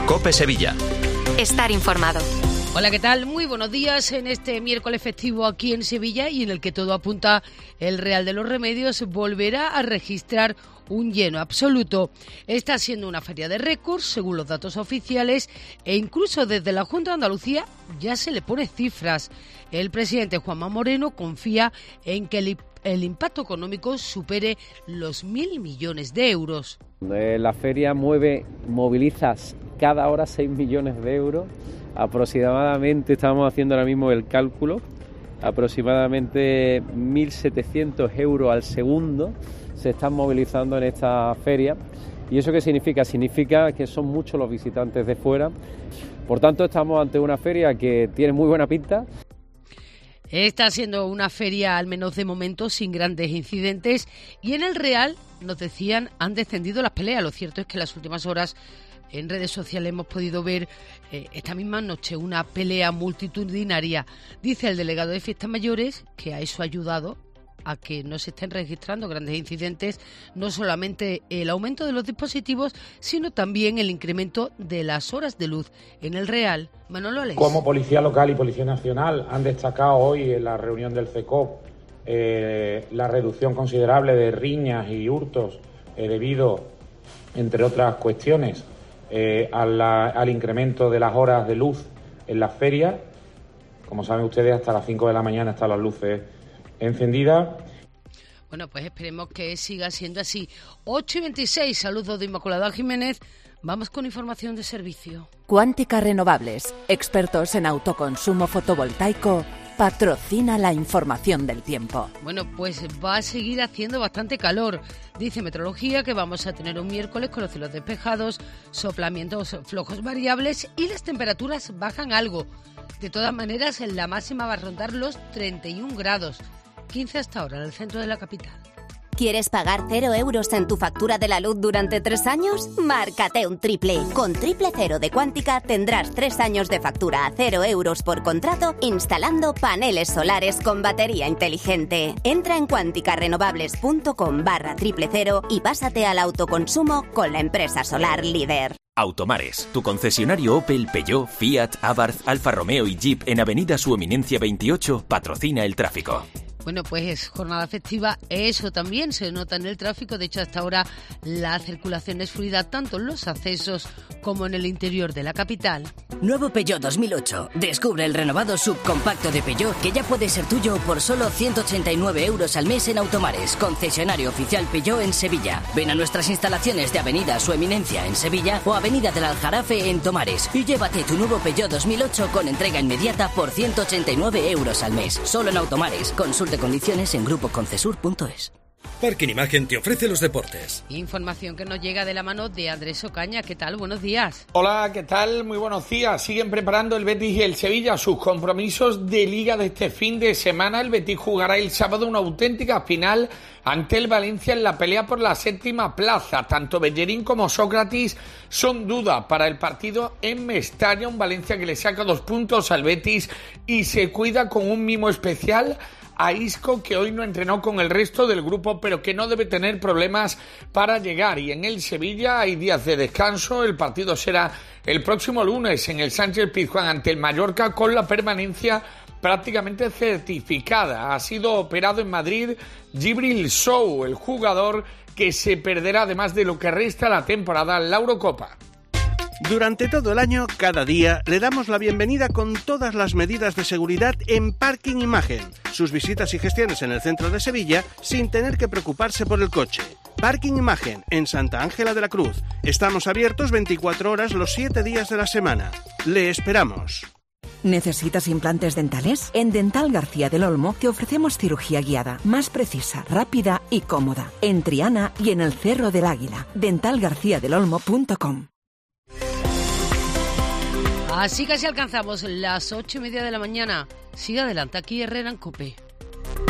COPE Sevilla. Estar informado. Hola, ¿qué tal? Muy buenos días en este miércoles festivo aquí en Sevilla y en el que todo apunta el Real de los Remedios volverá a registrar un lleno absoluto. Está siendo una feria de récords, según los datos oficiales, e incluso desde la Junta de Andalucía ya se le pone cifras. El presidente Juanma Moreno confía en que el impacto económico supere los 1.000 millones de euros. La feria moviliza cada hora 6 millones de euros. Aproximadamente, estamos haciendo ahora mismo el cálculo, aproximadamente 1.700 euros al segundo se están movilizando en esta feria. ¿Y eso qué significa? Significa que son muchos los visitantes de fuera. Por tanto, estamos ante una feria que tiene muy buena pinta. Está siendo una feria, al menos de momento, sin grandes incidentes. Y en el Real, nos decían, han descendido las peleas. Lo cierto es que en las últimas horas en redes sociales hemos podido ver esta misma noche una pelea multitudinaria. Dice el delegado de Fiestas Mayores que a eso ha ayudado a que no se estén registrando grandes incidentes, no solamente el aumento de los dispositivos, sino también el incremento de las horas de luz en el Real. Manolo Aleix. Como Policía Local y Policía Nacional han destacado hoy en la reunión del CECOP la reducción considerable de riñas y hurtos debido, entre otras cuestiones, al incremento de las horas de luz en las ferias. Como saben ustedes, hasta las 5 de la mañana están las luces encendidas. Bueno, pues esperemos que siga siendo así. 8:26, saludos de Inmaculada Jiménez. Vamos con información de servicio. Cuántica Renovables, expertos en autoconsumo fotovoltaico, patrocina la información del tiempo. Bueno, pues va a seguir haciendo bastante calor. Dice Meteorología que vamos a tener un miércoles con los cielos despejados, soplamientos flojos variables y las temperaturas bajan algo. De todas maneras, la máxima va a rondar los 31 grados, 15 hasta ahora en el centro de la capital. ¿Quieres pagar 0 euros en tu factura de la luz durante 3 años? Márcate un triple. Con Triple Cero de Cuántica tendrás 3 años de factura a 0 euros por contrato instalando paneles solares con batería inteligente. Entra en cuanticarrenovables.com/triple-cero y pásate al autoconsumo con la empresa solar líder. Automares, tu concesionario Opel, Peugeot, Fiat, Abarth, Alfa Romeo y Jeep en Avenida Su Eminencia 28 patrocina el tráfico. Bueno, pues es jornada festiva, eso también se nota en el tráfico. De hecho, hasta ahora la circulación es fluida tanto en los accesos como en el interior de la capital. Nuevo Peugeot 2008. Descubre el renovado subcompacto de Peugeot que ya puede ser tuyo por solo 189 euros al mes en Automares, concesionario oficial Peugeot en Sevilla. Ven a nuestras instalaciones de Avenida Su Eminencia en Sevilla o Avenida del Aljarafe en Tomares y llévate tu nuevo Peugeot 2008 con entrega inmediata por 189 euros al mes. Solo en Automares. Consulte condiciones en grupoconcesur.es. Parking Imagen te ofrece los deportes. Información que nos llega de la mano de Andrés Ocaña. ¿Qué tal? Buenos días. Hola, ¿qué tal? Muy buenos días. Siguen preparando el Betis y el Sevilla sus compromisos de Liga de este fin de semana. El Betis jugará el sábado una auténtica final ante el Valencia en la pelea por la 7ª plaza. Tanto Bellerín como Sócrates son duda para el partido en Mestalla. Un Valencia que le saca 2 puntos al Betis y se cuida con un mimo especial a Isco, que hoy no entrenó con el resto del grupo, pero que no debe tener problemas para llegar. Y en el Sevilla hay días de descanso. El partido será el próximo lunes en el Sánchez-Pizjuán ante el Mallorca, con la permanencia prácticamente certificada. Ha sido operado en Madrid Djibril Sow, el jugador que se perderá, además de lo que resta la temporada, la Eurocopa. Durante todo el año, cada día, le damos la bienvenida con todas las medidas de seguridad en Parking Imagen. Sus visitas y gestiones en el centro de Sevilla sin tener que preocuparse por el coche. Parking Imagen, en Santa Ángela de la Cruz. Estamos abiertos 24 horas los 7 días de la semana. Le esperamos. ¿Necesitas implantes dentales? En Dental García del Olmo te ofrecemos cirugía guiada, más precisa, rápida y cómoda. En Triana y en el Cerro del Águila. dentalgarciadelolmo.com. Así casi alcanzamos las 8:30 de la mañana. Sigue adelante aquí Herrera en COPE.